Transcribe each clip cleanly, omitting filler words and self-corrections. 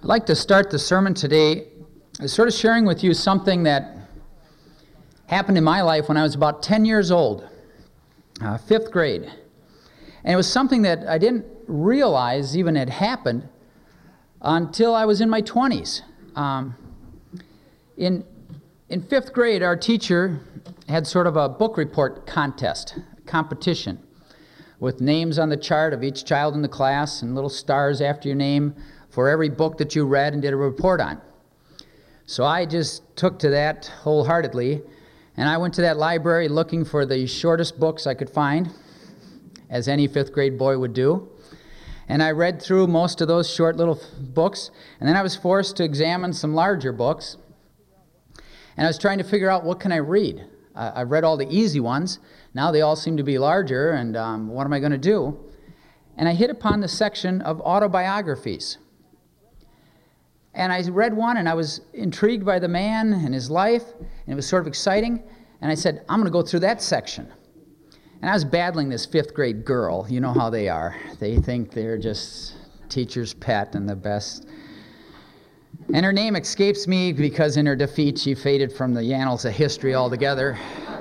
I'd like to start the sermon today sort of sharing with you something that happened in my life when I was about 10 years old, 5th grade. And it was something that I didn't realize even had happened until I was in my 20s. In 5th grade, our teacher had sort of a book report contest, competition, with names on the chart of each child in the class and little stars after your name for every book that you read and did a report on. So I just took to that wholeheartedly, and I went to that library looking for the shortest books I could find, as any 5th grade boy would do. And I read through most of those short little books, and then I was forced to examine some larger books. And I was trying to figure out, what can I read? I read all the easy ones. Now they all seem to be larger, and what am I going to do? And I hit upon the section of autobiographies. And I read one, and I was intrigued by the man and his life, and it was sort of exciting. And I said, I'm going to go through that section. And I was battling this 5th grade girl. You know how they are. They think they're just teacher's pet and the best. And her name escapes me because in her defeat, she faded from the annals of history altogether.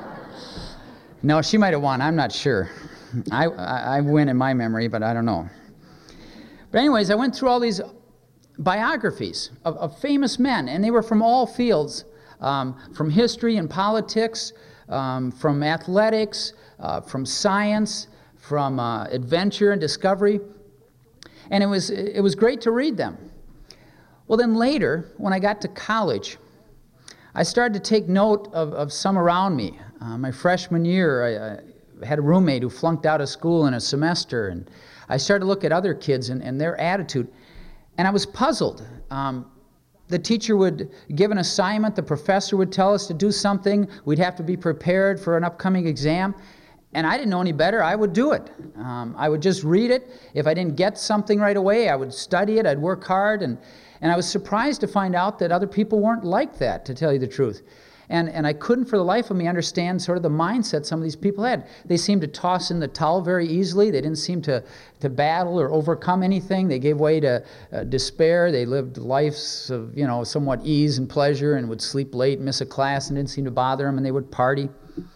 No, she might have won. I'm not sure. I win in my memory, but I don't know. But anyways, I went through all these biographies of famous men, and they were from all fields, from history and politics, from athletics, from science, from adventure and discovery. And it was great to read them. Well, then later, when I got to college, I started to take note of some around me. My freshman year, I had a roommate who flunked out of school in a semester, and I started to look at other kids and their attitude, and I was puzzled. The teacher would give an assignment, the professor would tell us to do something, we'd have to be prepared for an upcoming exam, and I didn't know any better. I would do it. I would just read it. If I didn't get something right away, I would study it, I'd work hard, and I was surprised to find out that other people weren't like that, to tell you the truth. And I couldn't for the life of me understand sort of the mindset some of these people had. They seemed to toss in the towel very easily. They didn't seem to battle or overcome anything. They gave way to despair. They lived lives of, somewhat ease and pleasure, and would sleep late, miss a class, and didn't seem to bother them, and they would party.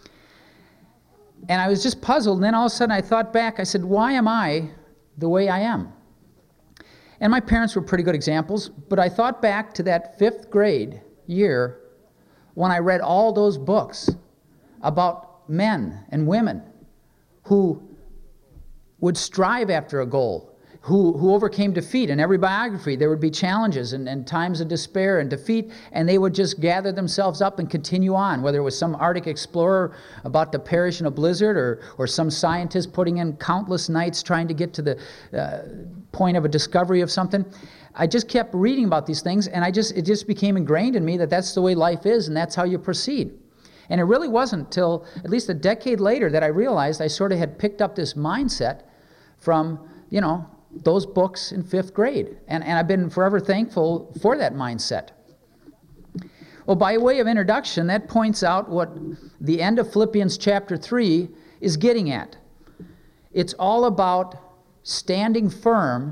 And I was just puzzled, and then all of a sudden I thought back. I said, why am I the way I am? And my parents were pretty good examples, but I thought back to that 5th grade year when I read all those books about men and women who would strive after a goal, who overcame defeat. In every biography, there would be challenges and times of despair and defeat, and they would just gather themselves up and continue on, whether it was some Arctic explorer about to perish in a blizzard or some scientist putting in countless nights trying to get to the point of a discovery of something. I just kept reading about these things, and it just became ingrained in me that that's the way life is, and that's how you proceed. And it really wasn't till at least a decade later that I realized I sort of had picked up this mindset from, those books in 5th grade. And I've been forever thankful for that mindset. Well, by way of introduction, that points out what the end of Philippians chapter 3 is getting at. It's all about standing firm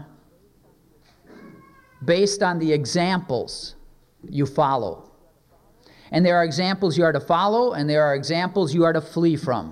based on the examples you follow. And there are examples you are to follow, and there are examples you are to flee from.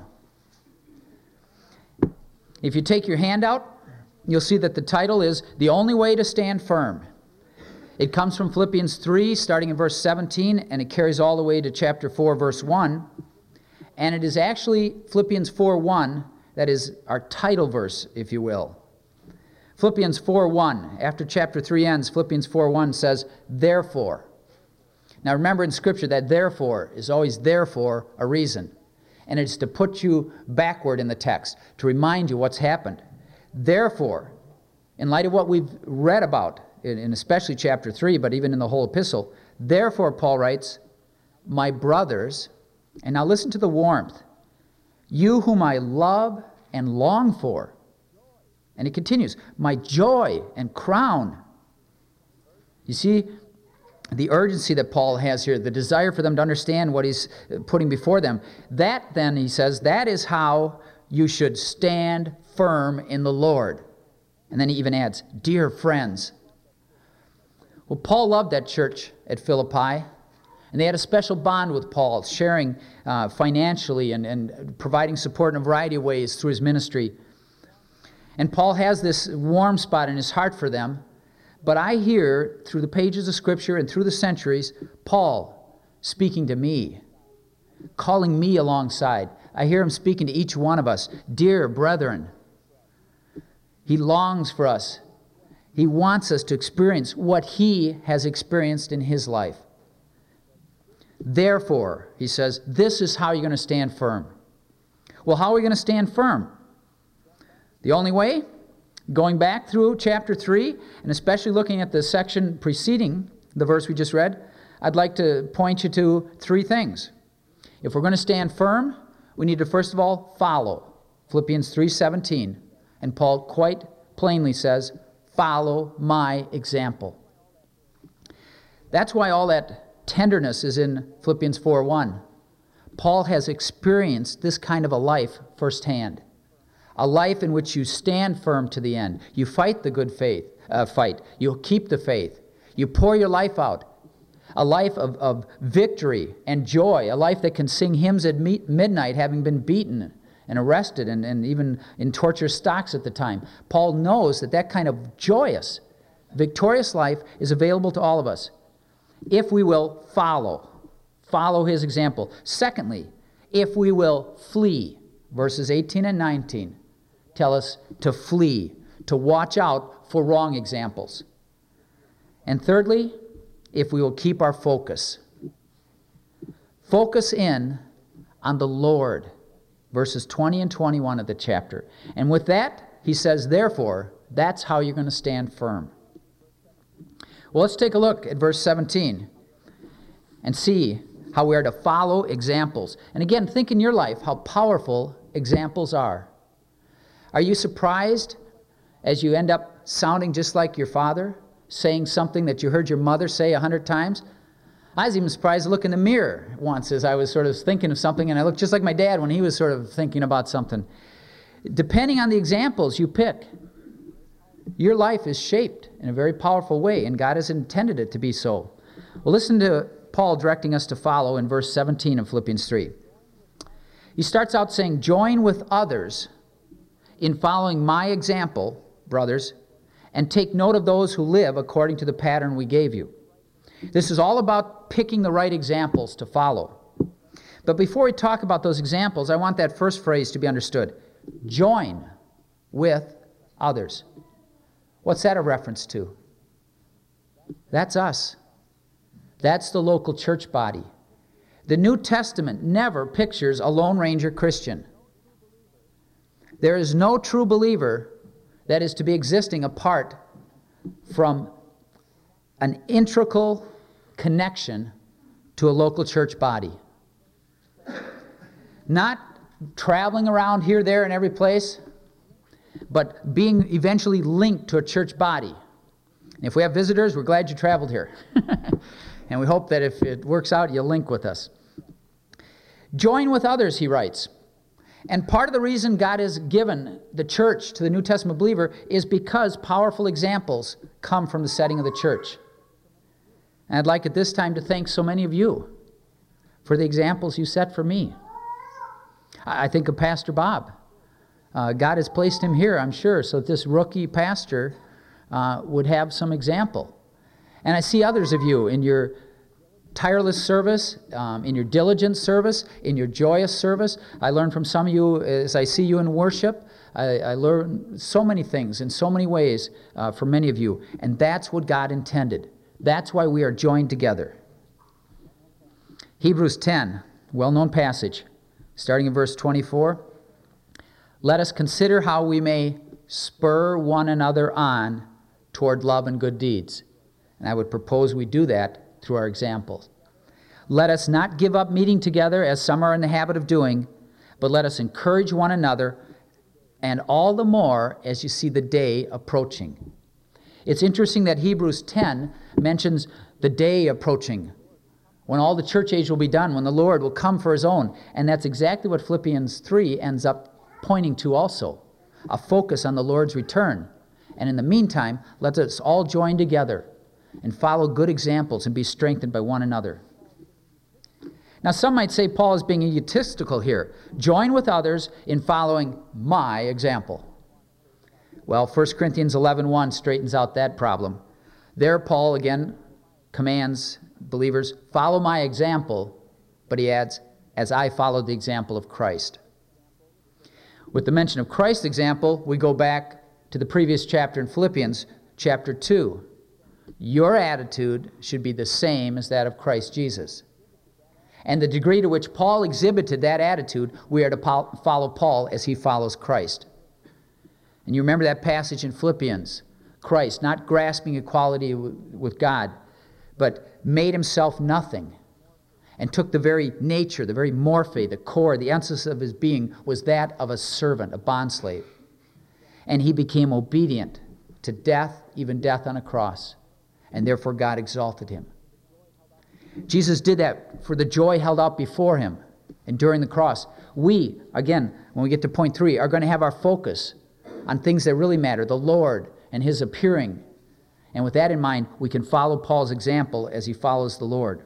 If you take your handout, you'll see that the title is The Only Way to Stand Firm. It comes from Philippians 3, starting in verse 17, and it carries all the way to chapter 4, verse 1. And it is actually Philippians 4:1 that is our title verse, if you will. Philippians 4:1, after chapter 3 ends, Philippians 4:1 says, therefore. Now remember in Scripture that therefore is always there for a reason. And it's to put you backward in the text, to remind you what's happened. Therefore, in light of what we've read about, in especially chapter 3, but even in the whole epistle, therefore, Paul writes, my brothers, and now listen to the warmth, you whom I love and long for. And it continues, my joy and crown. You see the urgency that Paul has here, the desire for them to understand what he's putting before them. That then, he says, that is how you should stand firm in the Lord. And then he even adds, dear friends. Well, Paul loved that church at Philippi, and they had a special bond with Paul, sharing financially and providing support in a variety of ways through his ministry. And Paul has this warm spot in his heart for them, but I hear, through the pages of Scripture and through the centuries, Paul speaking to me, calling me alongside. I hear him speaking to each one of us, dear brethren. He longs for us. He wants us to experience what he has experienced in his life. Therefore, he says, this is how you're going to stand firm. Well, how are we going to stand firm? The only way, going back through chapter 3, and especially looking at the section preceding the verse we just read, I'd like to point you to three things. If we're going to stand firm, we need to first of all follow Philippians 3:17. And Paul quite plainly says, follow my example. That's why all that tenderness is in Philippians 4:1. Paul has experienced this kind of a life firsthand. A life in which you stand firm to the end. You fight the good fight. You keep the faith. You pour your life out. A life of victory and joy. A life that can sing hymns at midnight, having been beaten and arrested and even in torture stocks at the time. Paul knows that that kind of joyous, victorious life is available to all of us if we will follow his example. Secondly, if we will flee. Verses 18 and 19 tell us to flee, to watch out for wrong examples. And thirdly, if we will keep our focus. Focus in on the Lord. Verses 20 and 21 of the chapter. And with that, he says, therefore, that's how you're going to stand firm. Well, let's take a look at verse 17 and see how we are to follow examples. And again, think in your life how powerful examples are. Are you surprised as you end up sounding just like your father, saying something that you heard your mother say 100 times? I was even surprised to look in the mirror once as I was sort of thinking of something, and I looked just like my dad when he was sort of thinking about something. Depending on the examples you pick, your life is shaped in a very powerful way, and God has intended it to be so. Well, listen to Paul directing us to follow in verse 17 of Philippians 3. He starts out saying, join with others in following my example, brothers, and take note of those who live according to the pattern we gave you. This is all about picking the right examples to follow. But before we talk about those examples, I want that first phrase to be understood. Join with others. What's that a reference to? That's us. That's the local church body. The New Testament never pictures a Lone Ranger Christian. There is no true believer that is to be existing apart from an integral connection to a local church body. Not traveling around here, there, and every place, but being eventually linked to a church body. And if we have visitors, we're glad you traveled here. And we hope that if it works out, you'll link with us. Join with others, he writes. And part of the reason God has given the church to the New Testament believer is because powerful examples come from the setting of the church. And I'd like at this time to thank so many of you for the examples you set for me. I think of Pastor Bob. God has placed him here, I'm sure, so that this rookie pastor would have some example. And I see others of you in your tireless service, in your diligent service, in your joyous service. I learn from some of you as I see you in worship. I learn so many things in so many ways from many of you. And that's what God intended. That's why we are joined together. Hebrews 10, well-known passage, starting in verse 24. Let us consider how we may spur one another on toward love and good deeds. And I would propose we do that through our examples. Let us not give up meeting together as some are in the habit of doing, but let us encourage one another, and all the more as you see the day approaching. It's interesting that Hebrews 10 mentions the day approaching, when all the church age will be done, when the Lord will come for his own. And that's exactly what Philippians 3 ends up pointing to also, a focus on the Lord's return. And in the meantime, let us all join together and follow good examples and be strengthened by one another. Now, some might say Paul is being egotistical here. Join with others in following my example. Well, 1 Corinthians 11:1 straightens out that problem. There, Paul again commands believers, follow my example, but he adds, as I followed the example of Christ. With the mention of Christ's example, we go back to the previous chapter in Philippians, chapter 2. Your attitude should be the same as that of Christ Jesus. And the degree to which Paul exhibited that attitude, we are to follow Paul as he follows Christ. And you remember that passage in Philippians. Christ, not grasping equality with God, but made himself nothing and took the very nature, the very morphe, the core, the essence of his being was that of a servant, a bondslave. And he became obedient to death, even death on a cross. And therefore God exalted him. Jesus did that for the joy held out before him enduring the cross. We, again, when we get to point 3, are going to have our focus on things that really matter, the Lord and his appearing. And with that in mind, we can follow Paul's example as he follows the Lord.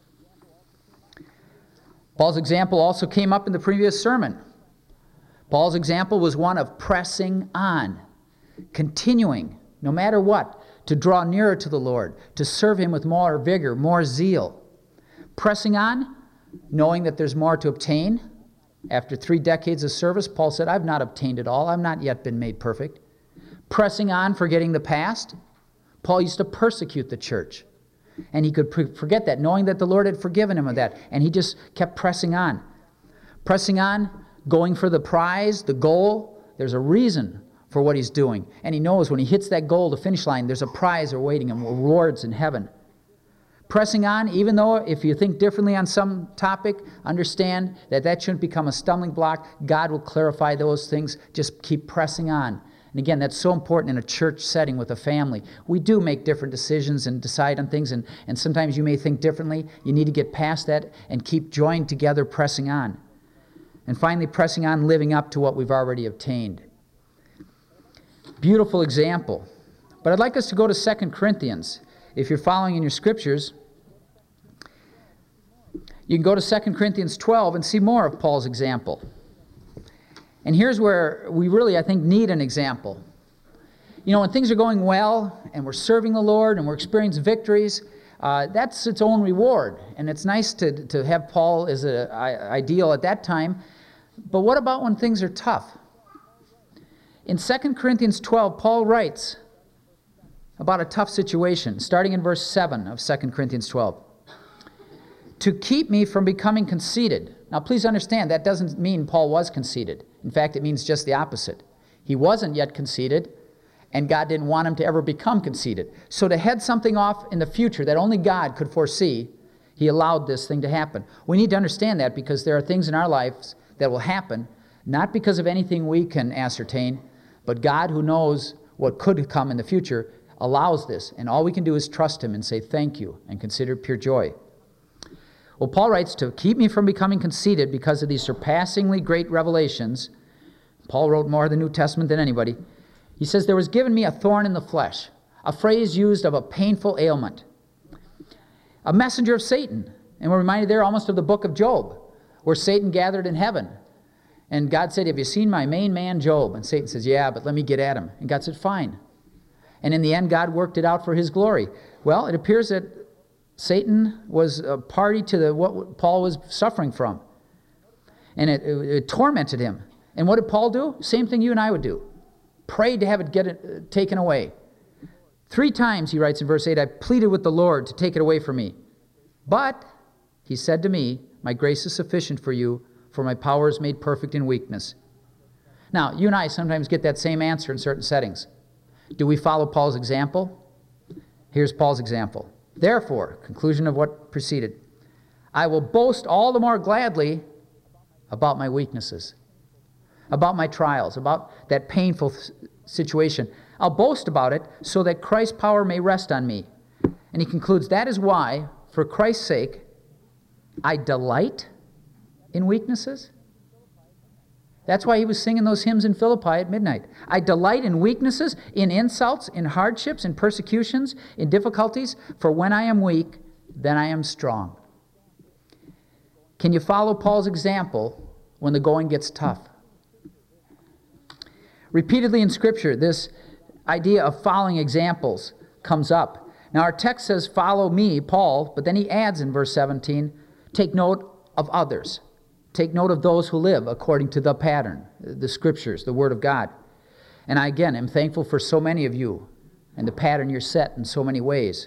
Paul's example also came up in the previous sermon. Paul's example was one of pressing on, continuing, no matter what, to draw nearer to the Lord, to serve him with more vigor, more zeal. Pressing on, knowing that there's more to obtain. After 3 decades of service, Paul said, I've not obtained it all. I've not yet been made perfect. Pressing on, forgetting the past. Paul used to persecute the church. And he could forget that, knowing that the Lord had forgiven him of that. And he just kept pressing on. Pressing on, going for the prize, the goal. There's a reason for what he's doing. And he knows when he hits that goal, the finish line, there's a prize awaiting him, rewards in heaven. Pressing on, even though if you think differently on some topic, understand that that shouldn't become a stumbling block. God will clarify those things. Just keep pressing on. And again, that's so important in a church setting with a family. We do make different decisions and decide on things, and sometimes you may think differently. You need to get past that and keep joined together, pressing on. And finally, pressing on, living up to what we've already obtained. Beautiful example. But I'd like us to go to 2 Corinthians. If you're following in your scriptures, you can go to 2 Corinthians 12 and see more of Paul's example. And here's where we really, I think, need an example. You know, when things are going well and we're serving the Lord and we're experiencing victories, that's its own reward. And it's nice to have Paul as an ideal at that time. But what about when things are tough? In 2 Corinthians 12, Paul writes about a tough situation, starting in verse 7 of 2 Corinthians 12. To keep me from becoming conceited. Now, please understand, that doesn't mean Paul was conceited. In fact, it means just the opposite. He wasn't yet conceited, and God didn't want him to ever become conceited. So to head something off in the future that only God could foresee, he allowed this thing to happen. We need to understand that because there are things in our lives that will happen, not because of anything we can ascertain, but God, who knows what could come in the future, allows this. And all we can do is trust him and say thank you and consider it pure joy. Well, Paul writes, to keep me from becoming conceited because of these surpassingly great revelations. Paul wrote more of the New Testament than anybody. He says, there was given me a thorn in the flesh, a phrase used of a painful ailment, a messenger of Satan. And we're reminded there almost of the book of Job, where Satan gathered in heaven. And God said, have you seen my main man Job? And Satan says, yeah, but let me get at him. And God said, fine. And in the end, God worked it out for his glory. Well, it appears that Satan was a party to what Paul was suffering from. And it tormented him. And what did Paul do? Same thing you and I would do. Prayed to have it taken away. 3 times, he writes in verse 8, I pleaded with the Lord to take it away from me. But he said to me, my grace is sufficient for you, for my power is made perfect in weakness. Now, you and I sometimes get that same answer in certain settings. Do we follow Paul's example? Here's Paul's example. Therefore, conclusion of what preceded, I will boast all the more gladly about my weaknesses, about my trials, about that painful situation. I'll boast about it so that Christ's power may rest on me. And he concludes, that is why, for Christ's sake, I delight in weaknesses. That's why he was singing those hymns in Philippi at midnight. I delight in weaknesses, in insults, in hardships, in persecutions, in difficulties, for when I am weak, then I am strong. Can you follow Paul's example when the going gets tough? Repeatedly in Scripture, this idea of following examples comes up. Now our text says, follow me, Paul, but then he adds in verse 17, take note of others. Take note of those who live according to the pattern, the Scriptures, the Word of God. And I, again, am thankful for so many of you and the pattern you're set in so many ways.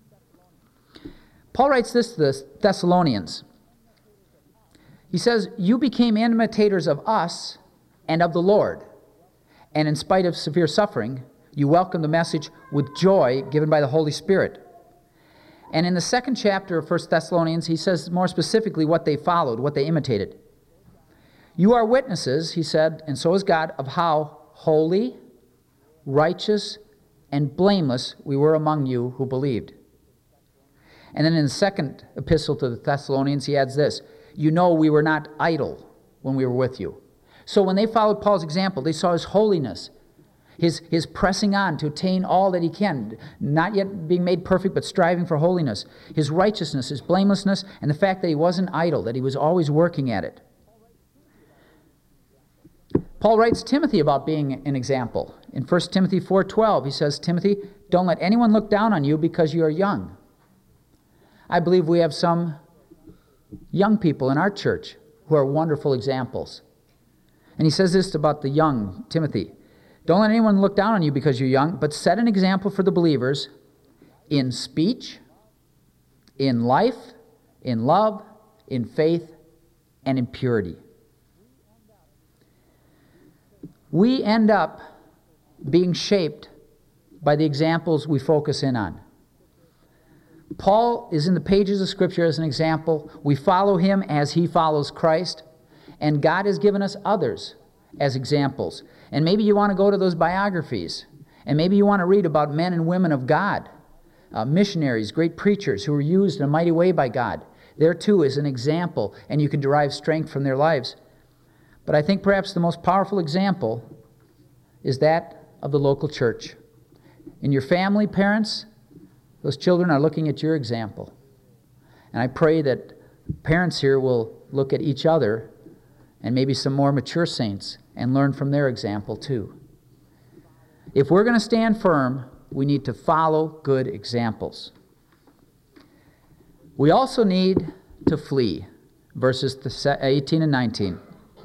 Paul writes this to the Thessalonians. He says, you became imitators of us and of the Lord, and in spite of severe suffering, you welcome the message with joy given by the Holy Spirit. And in the second chapter of 1 Thessalonians, he says more specifically what they followed, what they imitated. You are witnesses, he said, and so is God, of how holy, righteous, and blameless we were among you who believed. And then in the second epistle to the Thessalonians, he adds this, you know we were not idle when we were with you. So when they followed Paul's example, they saw his holiness, his pressing on to attain all that he can, not yet being made perfect, but striving for holiness, his righteousness, his blamelessness, and the fact that he wasn't idle, that he was always working at it. Paul writes Timothy about being an example. In 1 Timothy 4:12, he says, Timothy, don't let anyone look down on you because you are young. I believe we have some young people in our church who are wonderful examples. And he says this about the young Timothy. Don't let anyone look down on you because you're young, but set an example for the believers in speech, in life, in love, in faith, and in purity. We end up being shaped by the examples we focus in on. Paul is in the pages of Scripture as an example. We follow him as he follows Christ, and God has given us others as examples. And maybe you want to go to those biographies, and maybe you want to read about men and women of God, missionaries, great preachers who were used in a mighty way by God. There too is an example, and you can derive strength from their lives. But I think perhaps the most powerful example is that of the local church. In your family, parents, those children are looking at your example. And I pray that parents here will look at each other and maybe some more mature saints and learn from their example too. If we're going to stand firm, we need to follow good examples. We also need to flee, verses 18 and 19.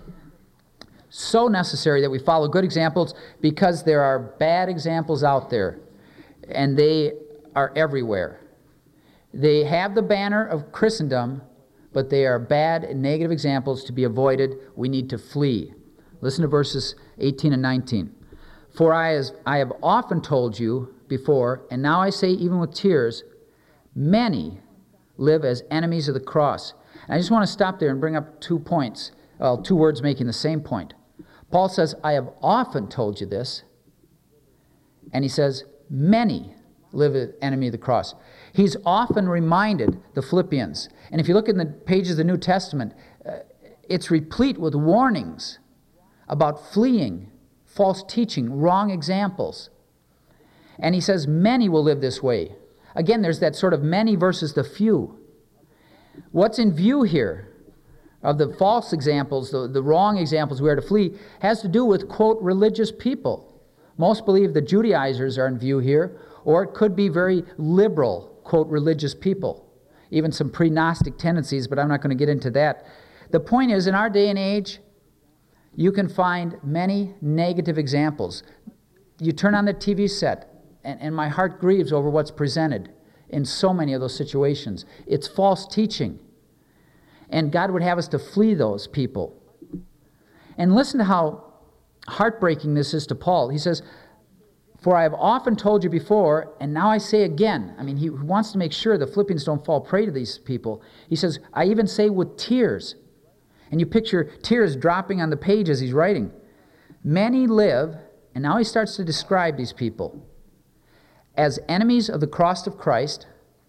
So necessary that we follow good examples because there are bad examples out there, and they are everywhere. They have the banner of Christendom, but they are bad and negative examples to be avoided. We need to flee. Listen to verses 18 and 19. For I have often told you before, and now I say even with tears, many live as enemies of the cross. And I just want to stop there and bring up 2 points. Well, 2 words making the same point. Paul says, I have often told you this. And he says, many live as enemy of the cross. He's often reminded the Philippians. And if you look in the pages of the New Testament, it's replete with warnings about fleeing false teaching, wrong examples. And he says, many will live this way. Again, there's that sort of many versus the few. What's in view here of the false examples, the wrong examples we are to flee, has to do with, quote, religious people. Most believe the Judaizers are in view here, or it could be very liberal, quote, religious people. Even some pre-Gnostic tendencies, but I'm not going to get into that. The point is, in our day and age, you can find many negative examples. You turn on the TV set, and my heart grieves over what's presented in so many of those situations. It's false teaching. And God would have us to flee those people. And listen to how heartbreaking this is to Paul. He says, for I have often told you before, and now I say again. I mean, he wants to make sure the Philippians don't fall prey to these people. He says, I even say with tears. And you picture tears dropping on the page as he's writing. Many live, and now he starts to describe these people, as enemies of the cross of Christ.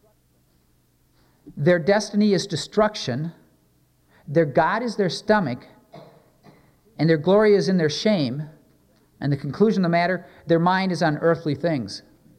Their destiny is destruction. Their God is their stomach. and their glory is in their shame. And the conclusion of the matter, their mind is on earthly things.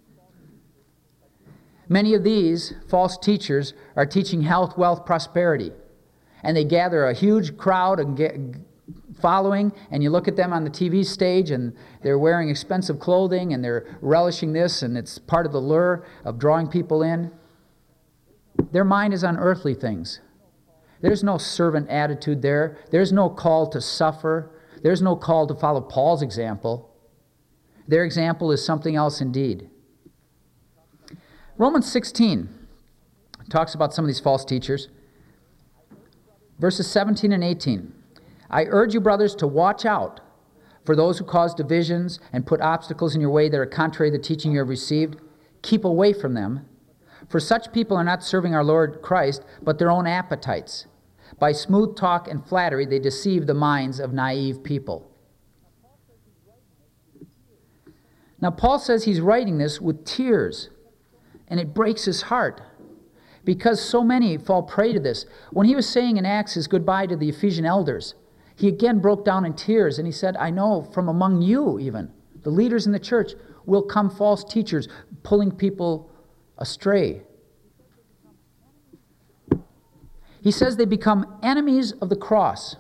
Many of these false teachers are teaching health, wealth, prosperity. And they gather a huge crowd and following, and you look at them on the TV stage, and they're wearing expensive clothing, and they're relishing this, and it's part of the lure of drawing people in. Their mind is on earthly things. There's no servant attitude there. There's no call to suffer. There's no call to follow Paul's example. Their example is something else indeed. Romans 16 talks about some of these false teachers. Verses 17 and 18. I urge you, brothers, to watch out for those who cause divisions and put obstacles in your way that are contrary to the teaching you have received. Keep away from them. For such people are not serving our Lord Christ, but their own appetites. By smooth talk and flattery, they deceive the minds of naive people. Now, Paul says he's writing this with tears, and it breaks his heart because so many fall prey to this. When he was saying in Acts his goodbye to the Ephesian elders, he again broke down in tears, and he said, I know from among you even, the leaders in the church, will come false teachers pulling people astray. He says they become enemies of the cross.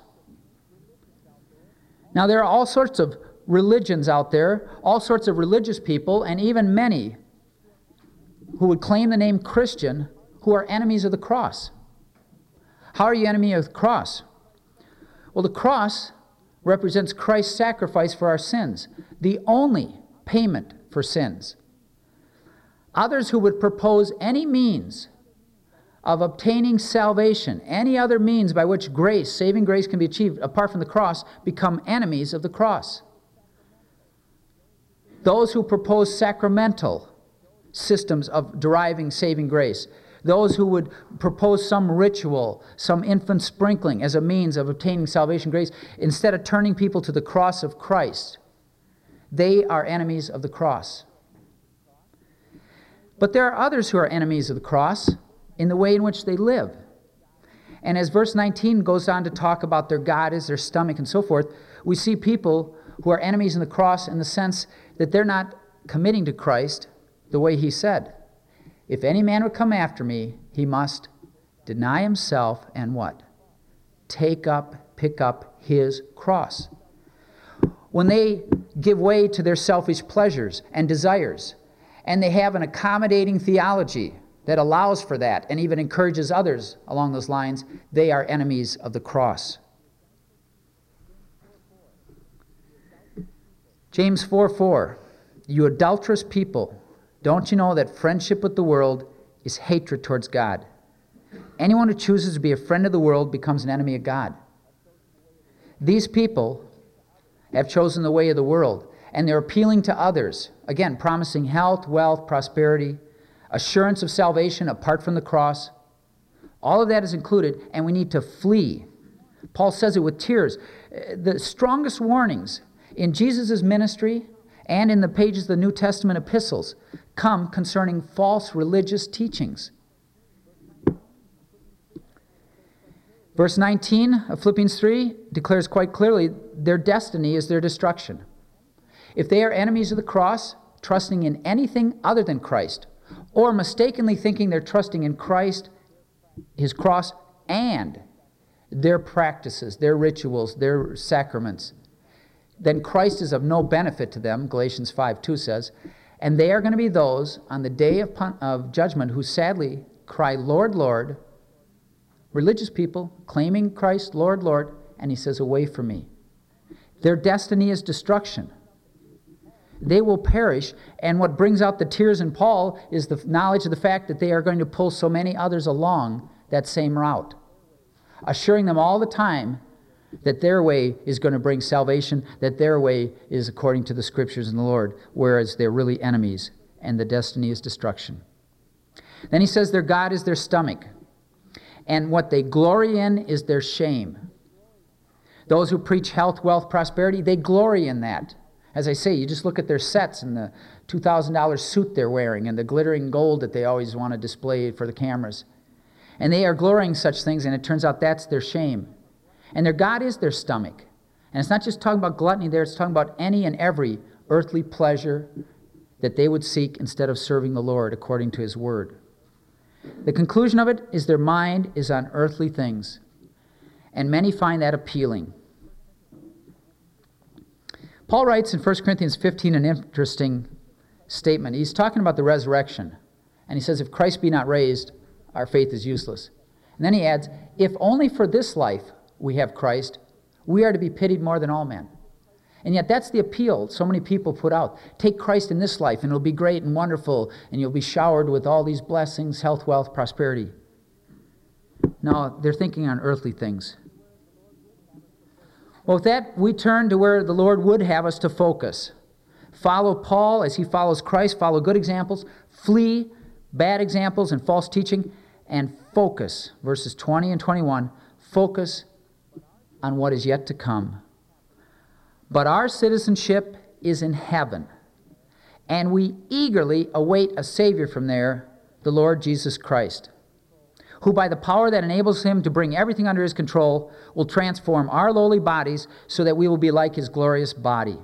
Now, there are all sorts of religions out there, all sorts of religious people, and even many who would claim the name Christian who are enemies of the cross. How are you enemy of the cross? Well, the cross represents Christ's sacrifice for our sins, the only payment for sins. Others who would propose any means of obtaining salvation, any other means by which grace, saving grace, can be achieved apart from the cross, become enemies of the cross. Those who propose sacramental systems of deriving saving grace, those who would propose some ritual, some infant sprinkling as a means of obtaining salvation grace, instead of turning people to the cross of Christ, they are enemies of the cross. But there are others who are enemies of the cross in the way in which they live. And as verse 19 goes on to talk about their God is their stomach and so forth, we see people who are enemies in the cross in the sense that they're not committing to Christ the way he said. If any man would come after me, he must deny himself and what? Pick up his cross. When they give way to their selfish pleasures and desires, and they have an accommodating theology that allows for that and even encourages others along those lines, they are enemies of the cross. James 4:4, you adulterous people, don't you know that friendship with the world is hatred towards God? Anyone who chooses to be a friend of the world becomes an enemy of God. These people have chosen the way of the world, and they're appealing to others, again, promising health, wealth, prosperity, assurance of salvation apart from the cross. All of that is included, and we need to flee. Paul says it with tears. The strongest warnings in Jesus' ministry and in the pages of the New Testament epistles come concerning false religious teachings. Verse 19 of Philippians 3 declares quite clearly their destiny is their destruction. If they are enemies of the cross, trusting in anything other than Christ, or mistakenly thinking they're trusting in Christ, his cross, and their practices, their rituals, their sacraments, then Christ is of no benefit to them, Galatians 5:2 says, and they are going to be those on the day of judgment who sadly cry, Lord, Lord, religious people claiming Christ, Lord, Lord, and he says, away from me. Their destiny is destruction. They will perish, and what brings out the tears in Paul is the knowledge of the fact that they are going to pull so many others along that same route, assuring them all the time that their way is going to bring salvation, that their way is according to the Scriptures and the Lord, whereas they're really enemies, and the destiny is destruction. Then he says their God is their stomach, and what they glory in is their shame. Those who preach health, wealth, prosperity, they glory in that. As I say, you just look at their sets and the $2,000 suit they're wearing and the glittering gold that they always want to display for the cameras. And they are glorying such things, and it turns out that's their shame. And their God is their stomach. And it's not just talking about gluttony there, it's talking about any and every earthly pleasure that they would seek instead of serving the Lord according to his word. The conclusion of it is their mind is on earthly things, and many find that appealing. Paul writes in 1 Corinthians 15 an interesting statement. He's talking about the resurrection, and he says, if Christ be not raised, our faith is useless. And then he adds, if only for this life we have Christ, we are to be pitied more than all men. And yet that's the appeal so many people put out. Take Christ in this life and it'll be great and wonderful and you'll be showered with all these blessings, health, wealth, prosperity. No, they're thinking on earthly things. Well, with that, we turn to where the Lord would have us to focus. Follow Paul as he follows Christ. Follow good examples. Flee bad examples and false teaching. And focus, verses 20 and 21, focus on what is yet to come. But our citizenship is in heaven, and we eagerly await a Savior from there, the Lord Jesus Christ, who by the power that enables him to bring everything under his control will transform our lowly bodies so that we will be like his glorious body.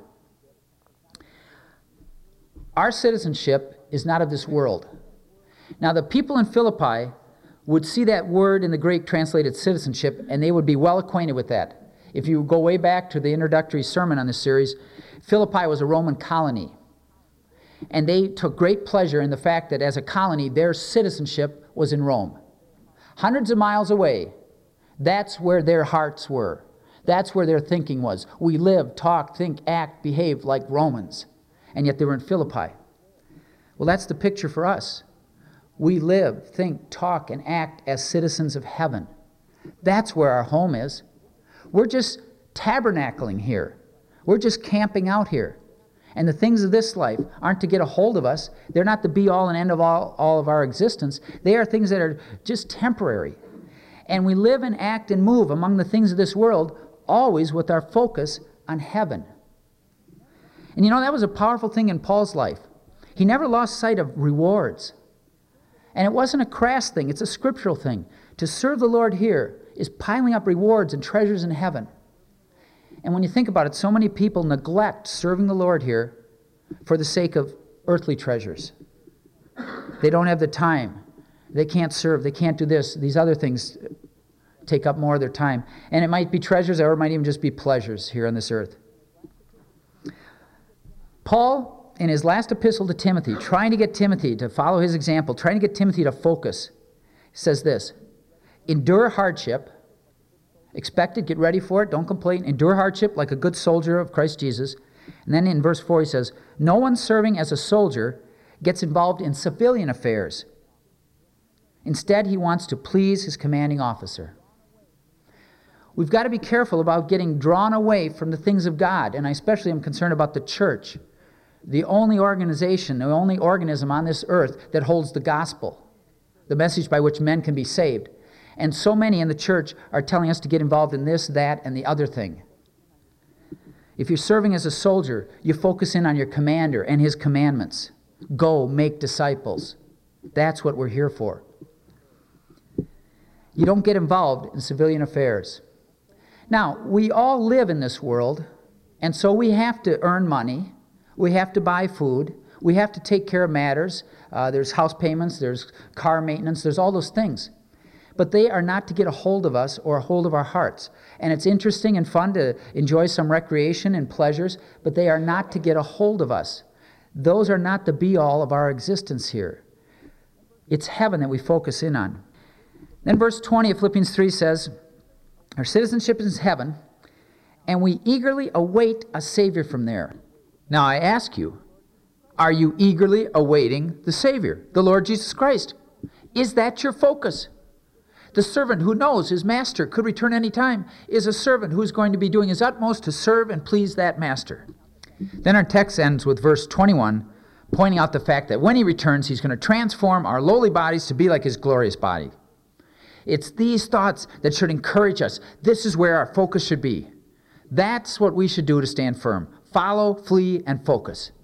Our citizenship is not of this world. Now, the people in Philippi would see that word in the Greek translated citizenship, and they would be well acquainted with that. If you go way back to the introductory sermon on this series, Philippi was a Roman colony. And they took great pleasure in the fact that as a colony, their citizenship was in Rome. Hundreds of miles away, that's where their hearts were. That's where their thinking was. We live, talk, think, act, behave like Romans. And yet they were in Philippi. Well, that's the picture for us. We live, think, talk, and act as citizens of heaven. That's where our home is. We're just tabernacling here. We're just camping out here. And the things of this life aren't to get a hold of us. They're not the be-all and end of all of our existence. They are things that are just temporary. And we live and act and move among the things of this world, always with our focus on heaven. And you know, that was a powerful thing in Paul's life. He never lost sight of rewards. And it wasn't a crass thing. It's a scriptural thing. To serve the Lord here is piling up rewards and treasures in heaven. And when you think about it, so many people neglect serving the Lord here for the sake of earthly treasures. They don't have the time. They can't serve. They can't do this. These other things take up more of their time. And it might be treasures, or it might even just be pleasures here on this earth. Paul, in his last epistle to Timothy, trying to get Timothy to follow his example, trying to get Timothy to focus, says this: endure hardship, expect it, get ready for it, don't complain, endure hardship like a good soldier of Christ Jesus. And then in verse 4 he says, no one serving as a soldier gets involved in civilian affairs. Instead, he wants to please his commanding officer. We've got to be careful about getting drawn away from the things of God, and I especially am concerned about the church, the only organization, the only organism on this earth that holds the gospel, the message by which men can be saved. And so many in the church are telling us to get involved in this, that, and the other thing. If you're serving as a soldier, you focus in on your commander and his commandments. Go, make disciples. That's what we're here for. You don't get involved in civilian affairs. Now, we all live in this world, and so we have to earn money. We have to buy food. We have to take care of matters. There's house payments, there's car maintenance, there's all those things. But they are not to get a hold of us or a hold of our hearts. And it's interesting and fun to enjoy some recreation and pleasures, but they are not to get a hold of us. Those are not the be-all of our existence here. It's heaven that we focus in on. Then verse 20 of Philippians 3 says, our citizenship is heaven, and we eagerly await a Savior from there. Now I ask you, are you eagerly awaiting the Savior, the Lord Jesus Christ? Is that your focus? The servant who knows his master could return any time is a servant who's going to be doing his utmost to serve and please that master. Then our text ends with verse 21, pointing out the fact that when he returns, he's going to transform our lowly bodies to be like his glorious body. It's these thoughts that should encourage us. This is where our focus should be. That's what we should do to stand firm. Follow, flee, and focus.